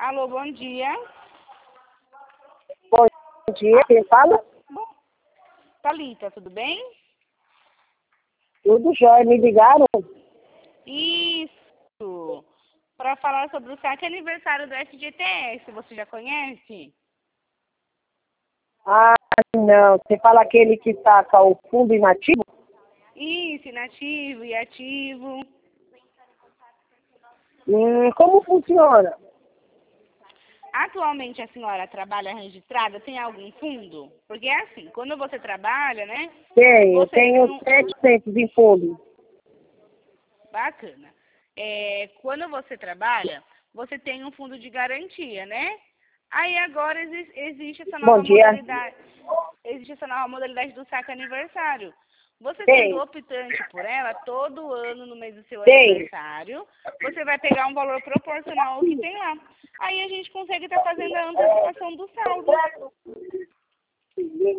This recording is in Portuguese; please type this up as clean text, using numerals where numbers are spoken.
Alô, bom dia. Bom dia, quem fala? Bom, Thalita, tudo bem? Tudo jóia, me ligaram? Isso. Para falar sobre o saque aniversário do FGTS, você já conhece? Ah, não, você fala aquele que saca o fundo inativo? Isso, inativo e ativo. Como funciona? Atualmente a senhora trabalha registrada, tem algum fundo? Porque é assim, quando você trabalha, né? Tenho, Você tem tenho um... 700 em fundo. Bacana. Quando você trabalha, você tem um fundo de garantia, né? Aí agora existe essa Bom nova dia. modalidade. Existe essa nova modalidade do saque aniversário. Você sendo Tem, optante por ela, todo ano, no mês do seu tem. aniversário, você vai pegar um valor proporcional ao que tem lá. Aí a gente consegue estar fazendo a antecipação do saldo.